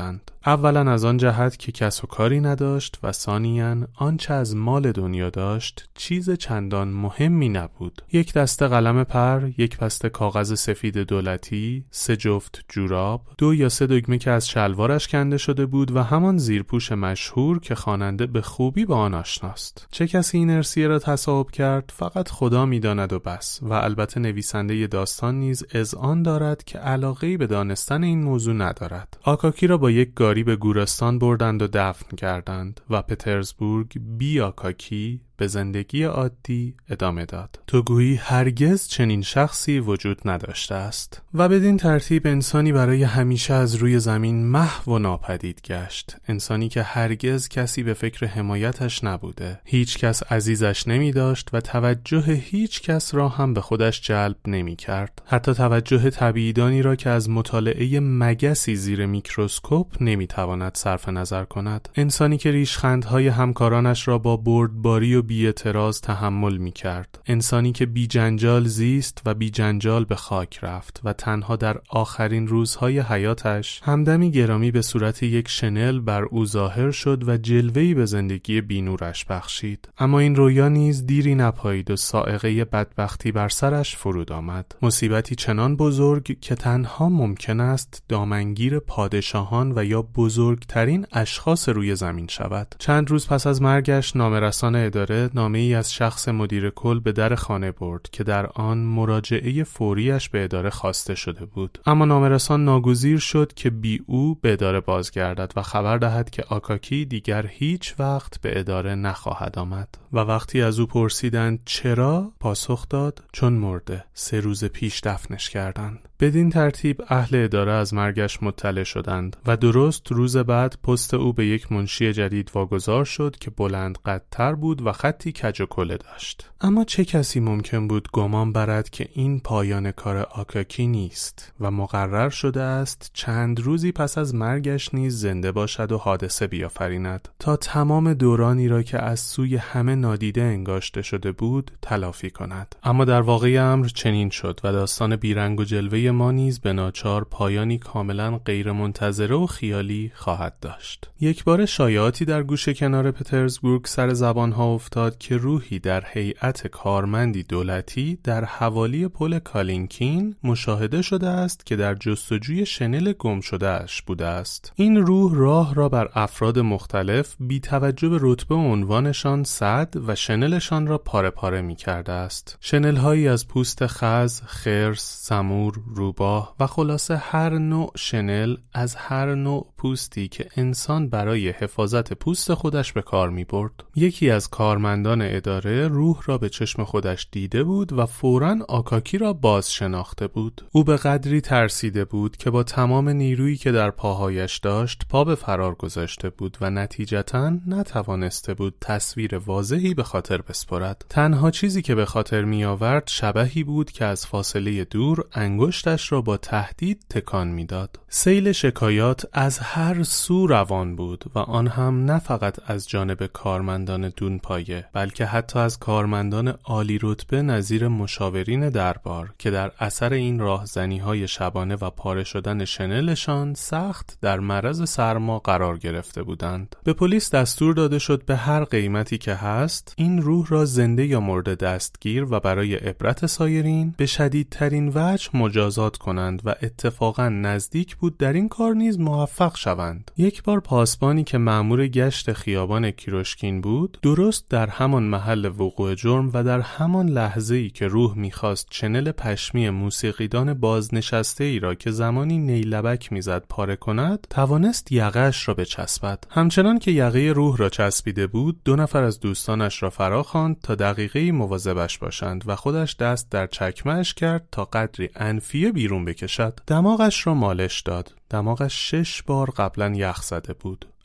اولا از آن جهت که کس و کاری نداشت و ثانیاً آنچه از مال دنیا داشت چیز چندان مهمی نبود. یک دسته قلم پر، یک بسته کاغذ سفید دولتی، 3 جفت جوراب، 2 یا 3 دگمه که از شلوارش کنده شده بود و همان زیرپوش مشهور که خواننده به خوبی با آن آشناست. چه کسی این ارثیه را تصاحب کرد فقط خدا می‌داند و بس. و البته نویسنده داستان نیز اذعان دارد که علاقه‌ای به دانستن این موضوع ندارد. آکاکی را با یک گاری به گورستان بردند و دفن کردند و پترزبورگ بی آکاکی به زندگی عادی ادامه داد. تو گویی هرگز چنین شخصی وجود نداشته است. و بدین ترتیب انسانی برای همیشه از روی زمین محو و ناپدید گشت. انسانی که هرگز کسی به فکر حمایتش نبوده. هیچ کس عزیزش نمی داشت و توجه هیچ کس را هم به خودش جلب نمی کرد. حتی توجه طبیعیدانی را که از مطالعه مگسی زیر میکروسکوپ نمی تواند صرف نظر کند. انسانی که ریشخندهای همکارانش را با بردباری و بی اعتراض تحمل می کرد. انسانی که بی جنجال زیست و بی جنجال به خاک رفت و تنها در آخرین روزهای حیاتش همدمی گرامی به صورت یک شنل بر او ظاهر شد و جلوه‌ای به زندگی بینورش بخشید. اما این رویا نیز دیری نپایید و صاعقه بدبختی بر سرش فرود آمد. مصیبتی چنان بزرگ که تنها ممکن است دامنگیر پادشاهان و یا بزرگترین اشخاص روی زمین شود. چند روز پس از مرگش نامه‌رسان اداره نامه‌ای از شخص مدیر کل به در خانه برد که در آن مراجعه فوریش به اداره خواسته شده بود. اما نامه‌رسان ناگزیر شد که بی او به اداره بازگردد و خبر دهد که آکاکی دیگر هیچ وقت به اداره نخواهد آمد. و وقتی از او پرسیدند چرا، پاسخ داد چون مرده. 3 روز پیش دفنش کردند. بدین ترتیب اهل اداره از مرگش مطلع شدند و درست روز بعد پست او به یک منشی جدید واگذار شد که بلند قدتر بود و خطی کج و کوله داشت. اما چه کسی ممکن بود گمان برد که این پایان کار آکاکی نیست و مقرر شده است چند روزی پس از مرگش نیز زنده باشد و حادثه بیافریند تا تمام دورانی را که از سوی همه نادیده انگاشته شده بود تلافی کند. اما در واقع امر چنین شد و داستان بیرنگ و جلوه ما نیز به ناچار پایانی کاملا غیر منتظره و خیالی خواهد داشت. یک بار شایعاتی در گوشه کنار پترزبورگ سر زبانها افتاد که روحی در هیئت کارمندی دولتی در حوالی پل کالینکین مشاهده شده است که در جستجوی شنل گم شده اش بوده است. این روح راه را بر افراد مختلف بی توجه به رتبه و عنوانشان صد و شنلشان را پاره پاره می کرده است. شنل هایی از پوست خز، خرس، سمور، روباه و خلاصه هر نوع شنل از هر نوع پوستی که انسان برای حفاظت پوست خودش به کار می برد. یکی از کارمندان اداره روح را به چشم خودش دیده بود و فوراً آکاکی را باز شناخته بود. او به قدری ترسیده بود که با تمام نیرویی که در پاهایش داشت پا به فرار گذاشته بود و نتیجتاً نتوانسته بود تصویر واضحی به خاطر بسپرد. تنها چیزی که به خاطر می آورد شبحی بود که از فاصله دور انگشتش را با تهدید تکان می داد. سیل شکایات از هر سو روان بود و آن هم نه فقط از جانب کارمندان دونپایه بلکه حتی از کارمندان عالی رتبه نظیر مشاورین دربار که در اثر این راهزنی‌های شبانه و پاره شدن شنلشان سخت در معرض سرما قرار گرفته بودند. به پلیس دستور داده شد به هر قیمتی که هست این روح را زنده یا مرده دستگیر و برای عبرت سایرین به شدیدترین وجه مجازات کنند و اتفاقا نزدیک بود در این کار نیز موفق شوند. یک بار پاسبانی که مأمور گشت خیابان کیروشکین بود درست در همان محل وقوع جرم و در همان لحظه‌ای که روح می‌خواست چنل پشمی موسیقیدان بازنشسته ای را که زمانی نیلبک می‌زد پاره کند توانست یقه‌اش را بچسبد. همچنان که یقه روح را چسبیده بود 2 نفر از دوستانش را فرا خواند تا دقیقه‌ای مواظبش باشند و خودش دست در چکمه‌اش کرد تا قدری انفیه بیرون بکشد. دماغش را مالش داد. دماغش 6 بار قبلا یخ زده بود.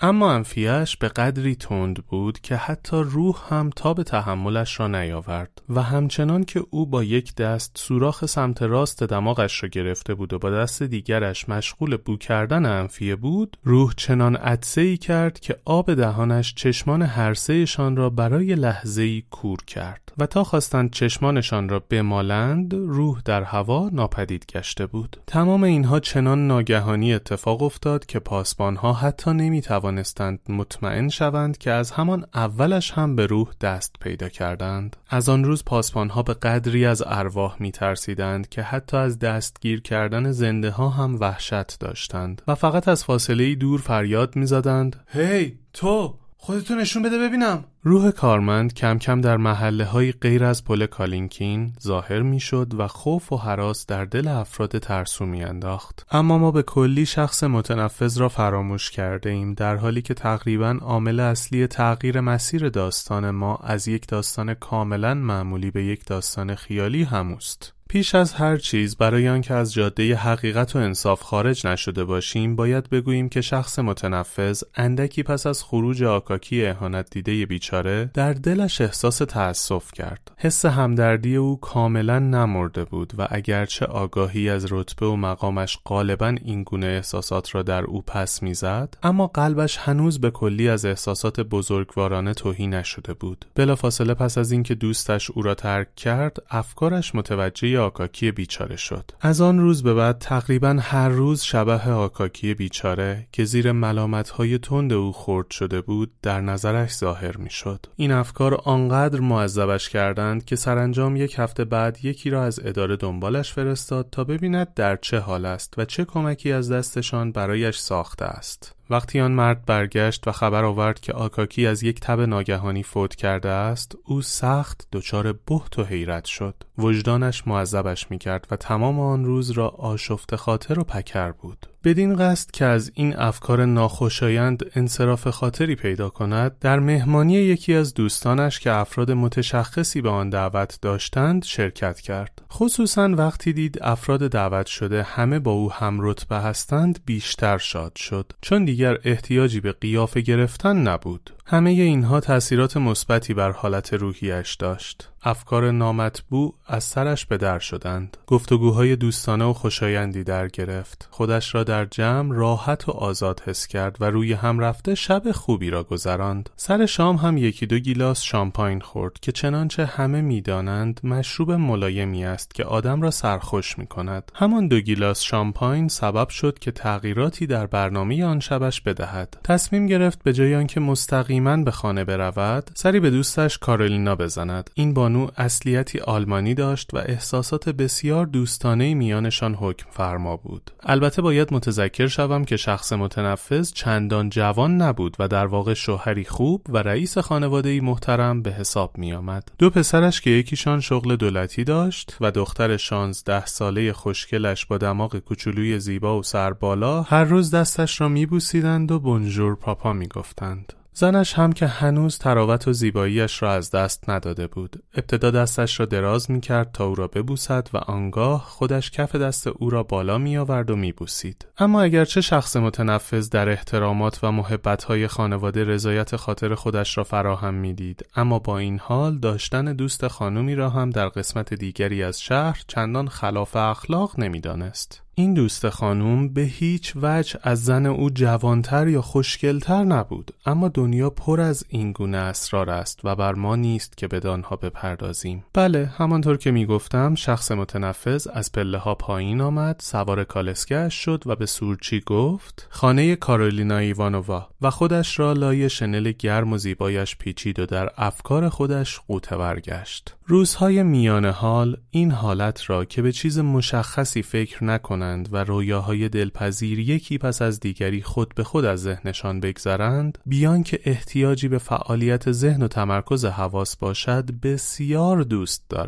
اما انفیه‌اش به قدری تند بود که حتی روح هم تاب تحملش را نیاورد و همچنان که او با یک دست سوراخ سمت راست دماغش را گرفته بود و با دست دیگرش مشغول بو کردن انفیه بود، روح چنان عطسه‌ای کرد که آب دهانش چشمان هر سه‌شان را برای لحظه‌ای کور کرد و تا خواستند چشمانشان را بمالند، روح در هوا ناپدید گشته بود. تمام اینها چنان ناگهانی اتفاق افتاد که پاسبانها حتی نمی‌توانستند مطمئن شوند که از همان اولش هم به روح دست پیدا کردند. از آن روز پاسبانها به قدری از ارواح می‌ترسیدند که حتی از دستگیر کردن زنده ها هم وحشت داشتند و فقط از فاصله‌ای دور فریاد می‌زدند: هی تو! خودتو نشون بده ببینم. روح کارمند کم کم در محله‌های غیر از پل کالینکین ظاهر می‌شد و خوف و هراس در دل افراد ترسو می‌انداخت. اما ما به کلی شخص متنفذ را فراموش کرده ایم، در حالی که تقریباً عامل اصلی تغییر مسیر داستان ما از یک داستان کاملاً معمولی به یک داستان خیالی هموست. پیش از هر چیز، برای آنکه از جاده حقیقت و انصاف خارج نشده باشیم، باید بگوییم که شخص متنفذ اندکی پس از خروج آکاکی اهانت دیده بیچاره در دلش احساس تأسف کرد. حس همدردی او کاملا نمرده بود و اگرچه آگاهی از رتبه و مقامش غالبا این گونه احساسات را در او پس میزد، اما قلبش هنوز به کلی از احساسات بزرگوارانه تهی نشده بود. بلافاصله پس از اینکه دوستش او را ترک کرد، افکارش متوجه آکاکی بیچاره شد. از آن روز به بعد تقریباً هر روز شبح آکاکی بیچاره که زیر ملامت‌های تند او خرد شده بود در نظرش ظاهر می‌شد. این افکار آنقدر معذبش کردند که سرانجام یک هفته بعد یکی را از اداره دنبالش فرستاد تا ببیند در چه حال است و چه کمکی از دستشان برایش ساخته است. وقتی آن مرد برگشت و خبر آورد که آکاکی از یک تب ناگهانی فوت کرده است، او سخت دچار بهت و حیرت شد. وجدانش معذبش می‌کرد و تمام آن روز را آشفته خاطر و پکر بود. بدین قصد که از این افکار ناخوشایند انصراف خاطری پیدا کند، در مهمانی یکی از دوستانش که افراد متشخصی به آن دعوت داشتند شرکت کرد. خصوصاً وقتی دید افراد دعوت شده همه با او هم رتبه هستند بیشتر شاد شد، چون دیگر احتیاجی به قیافه گرفتن نبود. همه اینها تأثیرات مثبتی بر حالت روحیش داشت. افکار نامطبوع از سرش به در شدند. گفتگوهای دوستانه و خوشایندی در گرفت. خودش را در جمع راحت و آزاد حس کرد و روی هم رفته شب خوبی را گذراند. سر شام هم یکی دو گیلاس شامپاین خورد که چنانچه همه می‌دانند مشروب ملایمی است که آدم را سرخوش می‌کند. همان 2 گیلاس شامپاین سبب شد که تغییراتی در برنامه آن شبش بدهد. تصمیم گرفت به جای آنکه مستقیما به خانه برود، سری به دوستش کارولینا بزند. این بانو اصلیتی آلمانی داشت و احساسات بسیار دوستانه میانشان حکم فرما بود. البته باید متذکر شوم که شخص متنفذ چندان جوان نبود و در واقع شوهری خوب و رئیس خانواده‌ای محترم به حساب می آمد. 2 پسرش که یکیشان شغل دولتی داشت و دختر 16 ساله خوشگلش با دماغ کوچولوی زیبا و سربالا هر روز دستش را می بوسیدند و بونژور پاپا می گفتند. زنش هم که هنوز تراوت و زیباییش را از دست نداده بود. ابتدا دستش را دراز می کرد تا او را ببوسد و آنگاه خودش کف دست او را بالا می آورد و می بوسید. اما اگرچه شخص متنفذ در احترامات و محبت‌های خانواده رضایت خاطر خودش را فراهم می دید، اما با این حال داشتن دوست خانومی را هم در قسمت دیگری از شهر چندان خلاف اخلاق نمی دانست. این دوست خانوم به هیچ وجه از زن او جوانتر یا خوشگلتر نبود، اما دنیا پر از این گونه اسرار است و بر ما نیست که بدانها بپردازیم. بله، همانطور که می گفتم شخص متنفذ از پله ها پایین آمد، سوار کالسکه‌اش شد و به سورچی گفت خانه کارولینا ایوانووا و خودش را لای شنل گرم و زیبایش پیچید و در افکار خودش غوطه‌ور گشت. روزهای میانه حال این حالت را که به چیز مشخصی فکر نکنند و رویاهای دلپذیر یکی پس از دیگری خود به خود از ذهنشان بگذرند، بیان که احتیاجی به فعالیت ذهن و تمرکز حواس باشد، بسیار دوست دارند.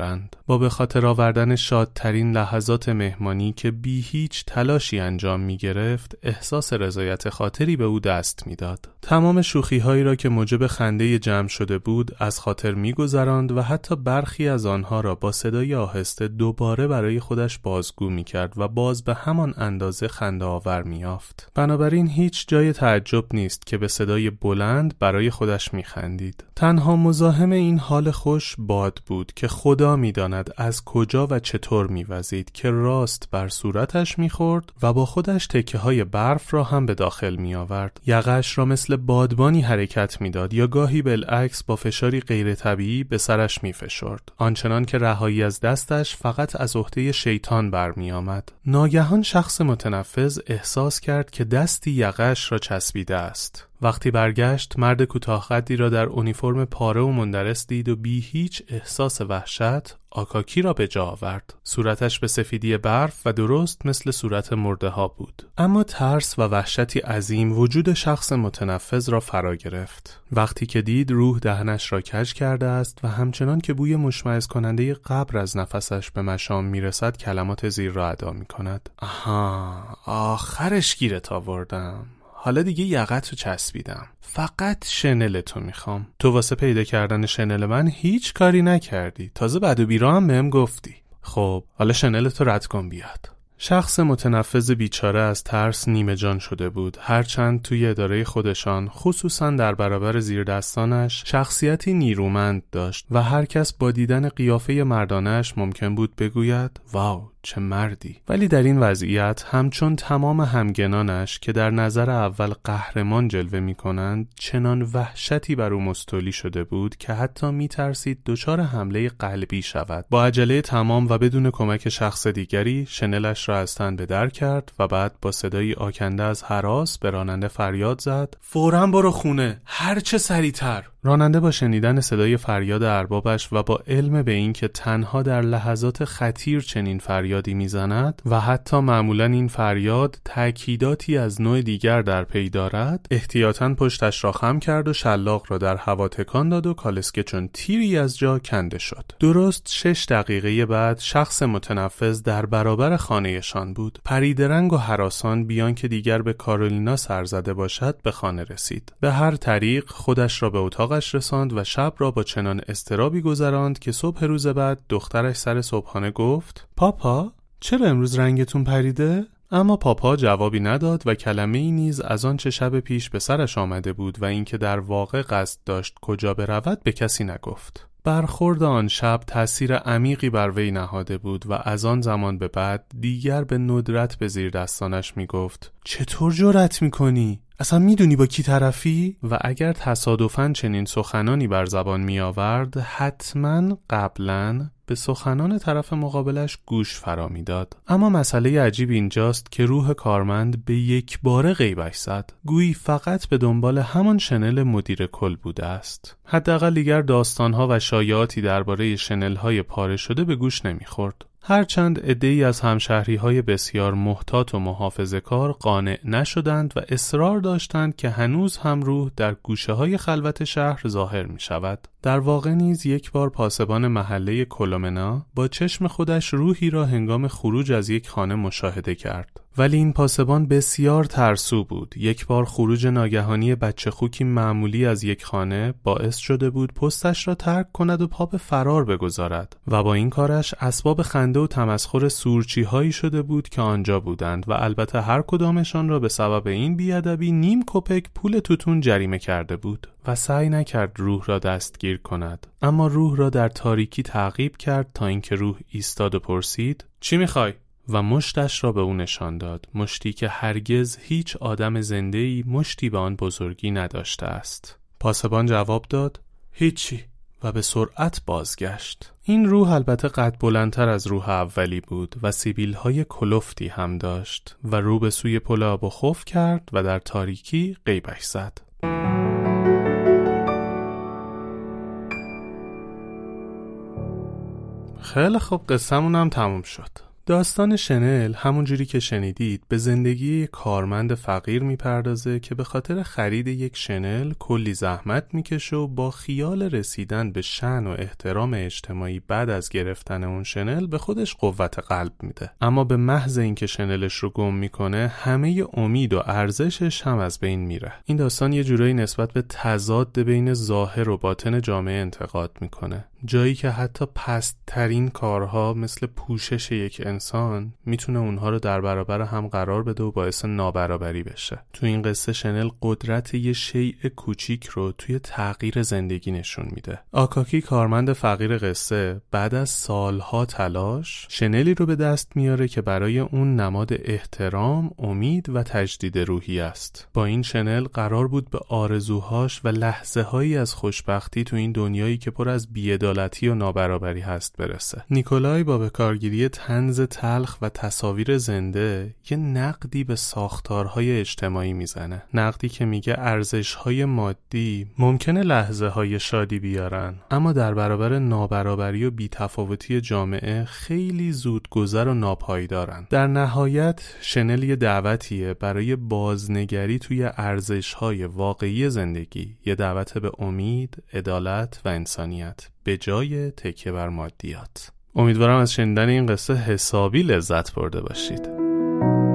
با به خاطر آوردن شادترین لحظات مهمانی که بی هیچ تلاشی انجام می گرفت احساس رضایت خاطری به او دست می داد. تمام شوخی هایی را که موجب خنده جمع شده بود از خاطر می گذراند و حتی برخی از آنها را با صدای آهسته دوباره برای خودش بازگو می کرد و باز به همان اندازه خنده آور می یافت. بنابراین هیچ جای تعجب نیست که به صدای بلند برای خودش می خندید. تنها مزاحم این حال خوش باد بود که خدا می داند از کجا و چطور می وزید که راست بر صورتش می خورد و با خودش تکه های برف را هم به داخل می آورد. یقه‌اش را مثل بادبانی حرکت می داد یا گاهی بالعکس با فشاری غیر طبیعی به سرش می فشرد. آنچنان که رهایی از دستش فقط از عهده شیطان برمی آمد. ناگهان شخص متنفذ احساس کرد که دستی یقه‌اش را چسبیده است. وقتی برگشت مرد کوتاه‌قدی را در اونیفرم پاره و مندرس دید و بی هیچ احساس وحشت آکاکی را به جا آورد. صورتش به سفیدی برف و درست مثل صورت مرده ها بود. اما ترس و وحشتی عظیم وجود شخص متنفذ را فرا گرفت. وقتی که دید روح دهنش را کج کرده است و همچنان که بوی مشمئز کننده قبر از نفسش به مشام میرسد کلمات زیر را ادا می کند. آها، آخرش گیرت آوردم. حالا دیگه یقه‌تو چسبیدم. فقط شنلتو میخوام. تو واسه پیدا کردن شنل من هیچ کاری نکردی. تازه بد و بیرا هم بهم گفتی. خب حالا شنلتو رد کن بیاد. شخص متنفذ بیچاره از ترس نیمه جان شده بود، هرچند توی اداره خودشان خصوصا در برابر زیردستانش شخصیتی نیرومند داشت و هر کس با دیدن قیافه مردانش ممکن بود بگوید واو چه مردی. ولی در این وضعیت همچون تمام همگنانش که در نظر اول قهرمان جلوه می کنند چنان وحشتی بر او مستولی شده بود که حتی می ترسید دچار حمله قلبی شود. با عجله تمام و بدون کمک شخص دیگری شنلش را از تن به در کرد و بعد با صدایی آکنده از هراس به راننده فریاد زد فوراً برو خونه، هر چه سریعتر. راننده با شنیدن صدای فریاد اربابش و با علم به این که تنها در لحظات خطیر چنین فریادی میزند و حتی معمولا این فریاد تأکیداتی از نوع دیگر در پی دارد، احتیاطاً پشتش را خم کرد و شلاق را در هوا تکان داد و کالسکه چون تیری از جا کنده شد. درست 6 دقیقه بعد شخص متنفذ در برابر خانه‌شان بود. پریدرنگ و هراسان بیان که دیگر به کارولینا سر زده باشد به خانه رسید. به هر طریق خودش را به اتاق رساند و شب را با چنان اضطرابی گذراند که صبح روز بعد دخترش سر صبحانه گفت پاپا چرا امروز رنگتون پریده؟ اما پاپا جوابی نداد و کلمه‌ای نیز از آن چه شب پیش به سرش آمده بود و اینکه در واقع قصد داشت کجا برود به کسی نگفت. برخورد آن شب تأثیر عمیقی بر وی نهاده بود و از آن زمان به بعد دیگر به ندرت به زیر دستانش می گفت چطور جرأت می کنی؟ اصلا میدونی با کی طرفی؟ و اگر تصادفاً چنین سخنانی بر زبان می آورد حتماً قبلاً به سخنان طرف مقابلش گوش فرا میداد. اما مسئله عجیب اینجاست که روح کارمند به یک باره غیبش زد. گویی فقط به دنبال همان شنل مدیر کل بوده است. حداقل دیگر داستانها و شایعاتی درباره شنل‌های پاره شده به گوش نمیخورد. هرچند عده‌ای از همشهری‌های بسیار محتاط و محافظه‌کار قانع نشدند و اصرار داشتند که هنوز هم روح در گوشه‌های خلوت شهر ظاهر می‌شود. در واقع نیز یک بار پاسبان محله کلومنا با چشم خودش روحی را هنگام خروج از یک خانه مشاهده کرد. ولی این پاسبان بسیار ترسو بود. یک بار خروج ناگهانی بچه خوکی معمولی از یک خانه باعث شده بود پستش را ترک کند و پا به فرار بگذارد و با این کارش اسباب خنده و تمسخر سورچی هایی شده بود که آنجا بودند و البته هر کدامشان را به سبب این بیادبی نیم کپک پول توتون جریمه کرده بود و سعی نکرد روح را دستگیر کند. اما روح را در تاریکی تعقیب کرد تا اینکه روح ایستاد و پرسید چی میخوای؟ و مشتش را به او نشان داد، مشتی که هرگز هیچ آدم زنده‌ای مشتی به آن بزرگی نداشته است. پاسبان جواب داد هیچی و به سرعت بازگشت. این روح البته قد بلندتر از روح اولی بود و سیبیل‌های کلفتی هم داشت و رو به سوی پل آب و خوف کرد و در تاریکی غیبش زد. خیلی خوب، قصه‌مون هم تموم شد. داستان شنل همونجوری که شنیدید به زندگی کارمند فقیر میپردازه که به خاطر خرید یک شنل کلی زحمت میکشه و با خیال رسیدن به شأن و احترام اجتماعی بعد از گرفتن اون شنل به خودش قوت قلب میده. اما به محض اینکه شنلش رو گم میکنه همه امید و ارزشش هم از بین میره. این داستان یه جورایی نسبت به تضاد بین ظاهر و باطن جامعه انتقاد میکنه، جایی که حتی پست‌ترین کارها مثل پوشش یک انسان میتونه اونها رو در برابر هم قرار بده و باعث نابرابری بشه. تو این قصه شنل قدرت یه شیء کوچیک رو توی تغییر زندگی نشون میده. آکاکی کارمند فقیر قصه بعد از سالها تلاش شنلی رو به دست میاره که برای اون نماد احترام، امید و تجدید روحی است. با این شنل قرار بود به آرزوهاش و لحظه‌هایی از خوشبختی تو این دنیایی که پر از بی‌عدالتی و نابرابری هست برسه. نیکولای با به کارگیری طنز تلخ و تصاویر زنده یه نقدی به ساختارهای اجتماعی میزنه. نقدی که میگه ارزش‌های مادی ممکنه لحظه‌های شادی بیارن، اما در برابر نابرابری و بی‌تفاوتی جامعه خیلی زودگذر و ناپایدارن. در نهایت شنل یه دعوتیه برای بازنگری توی ارزش‌های واقعی زندگی، یه دعوت به امید، عدالت و انسانیت به جای تکیه بر مادیات. امیدوارم از شنیدن این قصه حسابی لذت برده باشید.